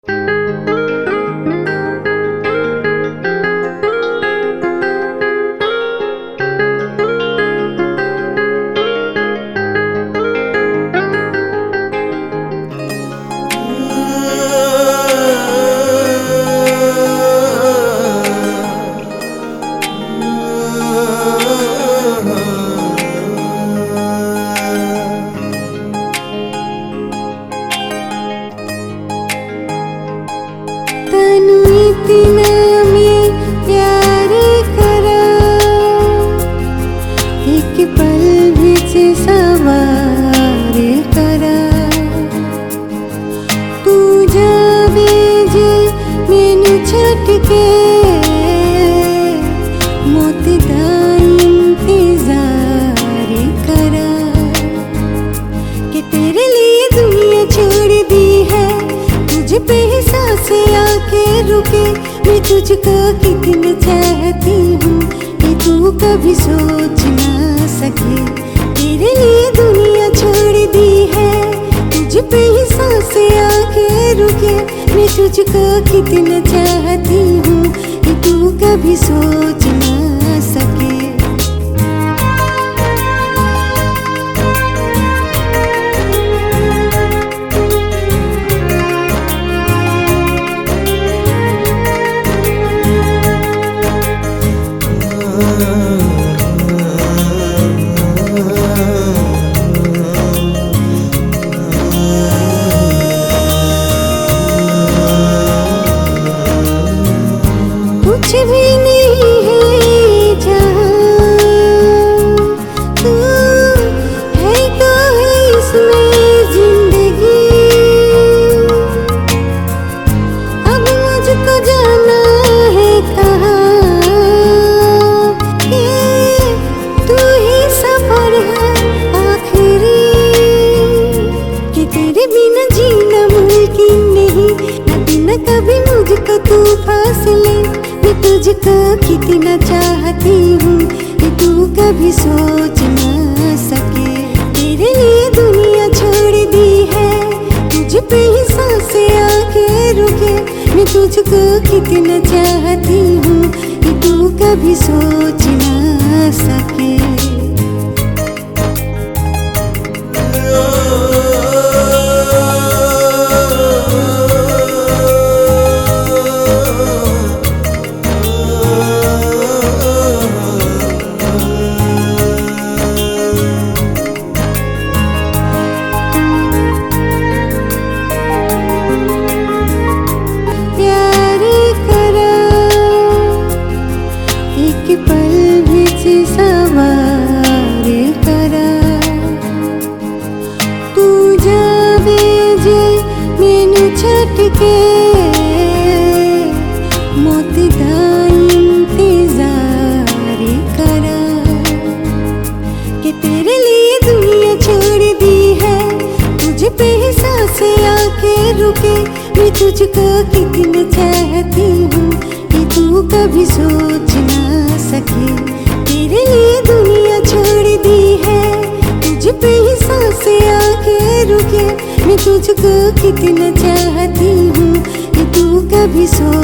तनु इतना में प्यार करा, एक पल बिच सवार करा। तू जावे जे मैनू छट के, मौत दा इंतजार करा। कि तेरे लिए दुनिया छोड़ दी है, तुझ पे ही सांसें आके रुके। मैं तुझको कितना चाहती हूँ कि तू कभी सोच ना सके। तेरे लिए दुनिया छोड़ दी है, तुझ पे ही सांसें आके रुके। मैं तुझको कितना चाहती हूँ कि तू कभी सोच ना सके। कुछ भी नहीं है जहाँ, तू है तो है इसमें जिंदगी। अब मुझको जाना है कहाँ, ये तू ही सफर है आखिरी। कि तेरे बिना जीना मुमकिन नहीं, न बिना कभी मुझको तू फासले। मैं तुझको कितना चाहती हूँ कि तू कभी सोच ना सके। तेरे लिए दुनिया छोड़ दी है, तुझ पे ही सांसें आके रुके। मैं तुझको कितना चाहती हूँ कि तू कभी सोच ना सके। एक पल बिच सवार करा। तू जावे जे मैनू छट के, मौत दा इंतजार करा। कि तेरे लिए दुनिया छोड़ दी है, तुझ पे ही सांसें आके रुके। मैं तुझको कितना चाहती हूँ कि तू कभी सोच ना सके। तेरे लिए दुनिया छोड़ दी है, तुझ पे ही सांसें आके रुके। मैं तुझको कितना चाहती हूँ कि तू कभी सोच